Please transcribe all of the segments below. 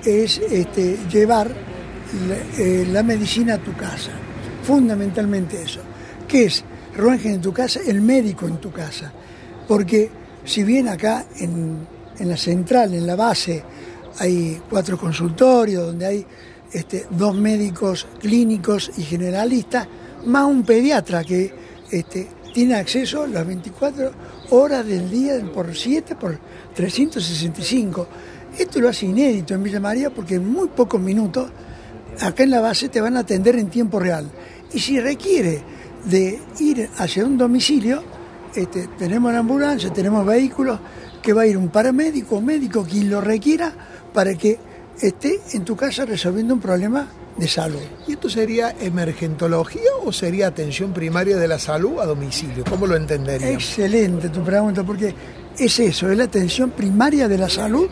es llevar la medicina a tu casa. Fundamentalmente eso. ¿Qué es Röntgen en tu casa? El médico en tu casa. Porque si bien acá en la central, en la base, hay 4 consultorios donde hay 2 médicos clínicos y generalistas, más un pediatra que tiene acceso las 24 horas del día por 7, por 365. Esto lo hace inédito en Villa María porque en muy pocos minutos acá en la base te van a atender en tiempo real. Y si requiere de ir hacia un domicilio, tenemos la ambulancia, tenemos vehículos que va a ir un paramédico o médico quien lo requiera para que esté en tu casa resolviendo un problema de salud. ¿Y esto sería emergentología o sería atención primaria de la salud a domicilio? ¿Cómo lo entenderíamos? Excelente tu pregunta, porque es eso, es la atención primaria de la salud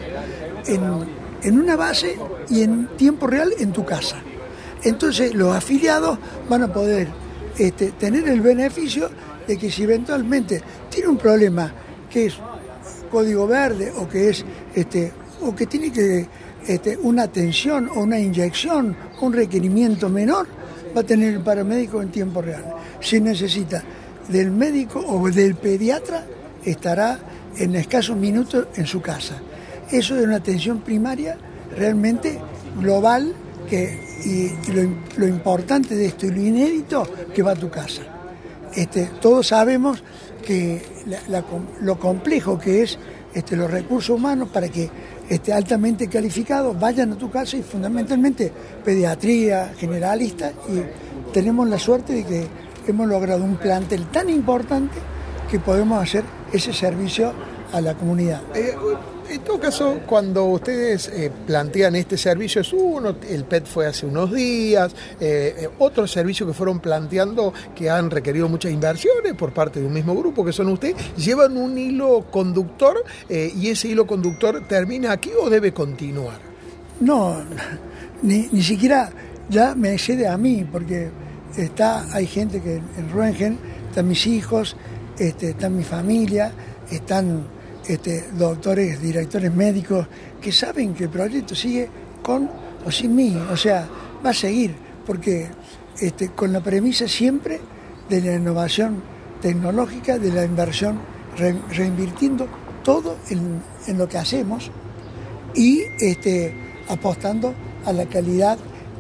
en una base y en tiempo real en tu casa. Entonces los afiliados van a poder tener el beneficio de que si eventualmente tiene un problema que es código verde o que es o que tiene que una atención o una inyección, un requerimiento menor, va a tener el paramédico en tiempo real. Si necesita del médico o del pediatra, estará en escasos minutos en su casa. Eso es una atención primaria realmente global y lo importante de esto y lo inédito que va a tu casa. Todos sabemos que lo complejo que es los recursos humanos para que altamente calificados vayan a tu casa y fundamentalmente pediatría, generalista, y tenemos la suerte de que hemos logrado un plantel tan importante que podemos hacer ese servicio a la comunidad. En todo caso, cuando ustedes plantean este servicio, es uno, el PET fue hace unos días, otros servicios que fueron planteando que han requerido muchas inversiones por parte de un mismo grupo, que son ustedes, llevan un hilo conductor y ese hilo conductor termina aquí o debe continuar. No, ni siquiera ya me excede a mí, porque hay gente que en Röntgen, están mis hijos, está mi familia, están doctores, directores médicos que saben que el proyecto sigue con o sin mí, o sea, va a seguir, porque con la premisa siempre de la innovación tecnológica, de la inversión, reinvirtiendo todo en lo que hacemos y apostando a la calidad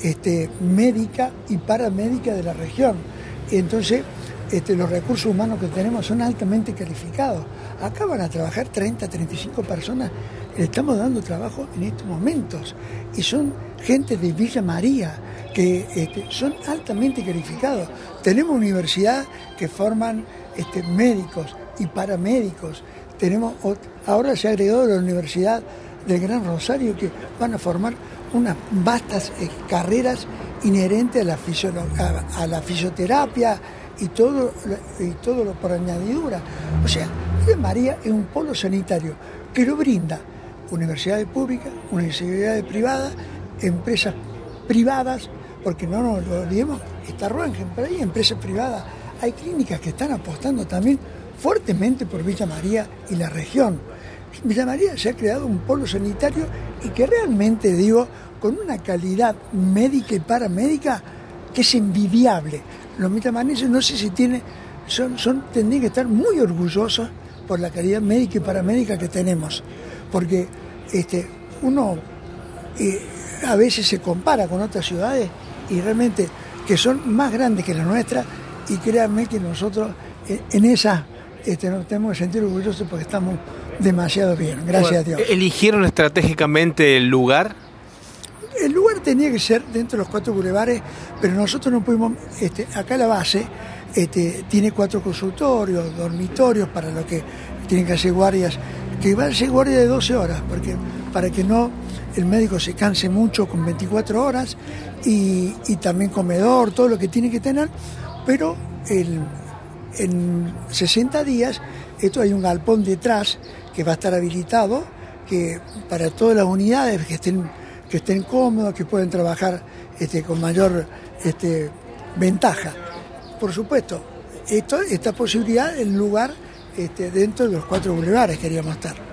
médica y paramédica de la región. Entonces, los recursos humanos que tenemos son altamente calificados. Acá van a trabajar 30, 35 personas, le estamos dando trabajo en estos momentos. Y son gente de Villa María, que son altamente calificados. Tenemos universidades que forman médicos y paramédicos. Ahora se ha agregado la Universidad del Gran Rosario, que van a formar unas vastas carreras inherentes a la fisioterapia y todo lo por añadidura. O sea, Villa María es un polo sanitario que lo brinda universidades públicas, universidades privadas, empresas privadas, porque no nos lo olvidemos, está Röntgen, pero hay empresas privadas, hay clínicas que están apostando también fuertemente por Villa María y la región. Villa María se ha creado un polo sanitario y que realmente, con una calidad médica y paramédica que es envidiable. Los villamaneses no sé si tendrían que estar muy orgullosos por la calidad médica y paramédica que tenemos, porque uno a veces se compara con otras ciudades y realmente que son más grandes que la nuestra, y créanme que nosotros en esa nos tenemos que sentir orgullosos porque estamos demasiado bien, gracias a Dios. ¿Eligieron estratégicamente el lugar? El lugar tenía que ser dentro de los 4 bulevares, pero nosotros no pudimos. Acá la base tiene 4 consultorios, dormitorios para los que tienen que hacer guardias, que van a ser guardias de 12 horas, porque para que no el médico se canse mucho con 24 horas, y también comedor, todo lo que tiene que tener, pero en 60 días, hay un galpón detrás que va a estar habilitado, que para todas las unidades que estén cómodos, que pueden trabajar con mayor ventaja. Por supuesto, esta posibilidad, el lugar dentro de los 4 bulevares queríamos estar.